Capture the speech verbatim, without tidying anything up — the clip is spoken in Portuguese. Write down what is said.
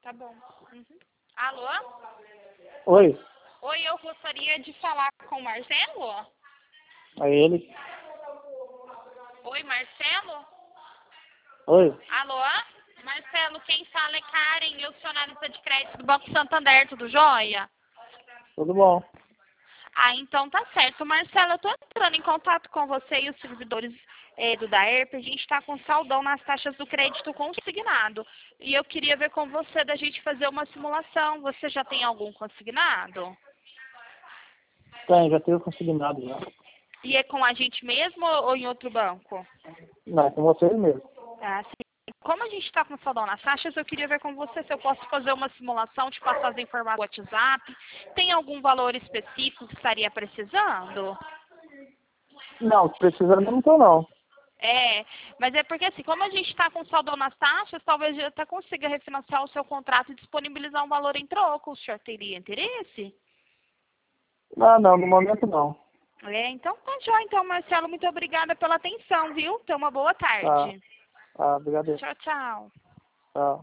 Tá bom. Uhum. Alô? Oi, Oi, eu gostaria de falar com o Marcelo. é ele. Oi, Marcelo? Oi, Alô? Marcelo, quem fala é Karen, eu sou analista de crédito do Banco Santander, tudo jóia? tudo bom? Ah, então tá certo. Marcelo, eu tô entrando em contato com você e os servidores eh, do Daerp. A gente tá com saldão nas taxas do crédito consignado. E eu queria ver com você da gente fazer uma simulação. Você já tem algum consignado? Tem, já tenho consignado já. E é com a gente mesmo ou em outro banco? Não, com vocês mesmo. Ah, sim. Como a gente está com saldão nas taxas, eu queria ver com você se eu posso fazer uma simulação, te passar as informações do WhatsApp. Tem algum valor específico que estaria precisando? Não, precisando não tô não. É, mas é porque assim, como a gente está com saldão nas taxas, talvez eu até consiga refinanciar o seu contrato e disponibilizar um valor em troco. O senhor teria interesse? Ah, não, no momento não. É, então tá jóia. Então, Marcelo, muito obrigada pela atenção, viu? Tenha uma boa Tá, tarde. tá, obrigado. Tchau, tchau. Tchau.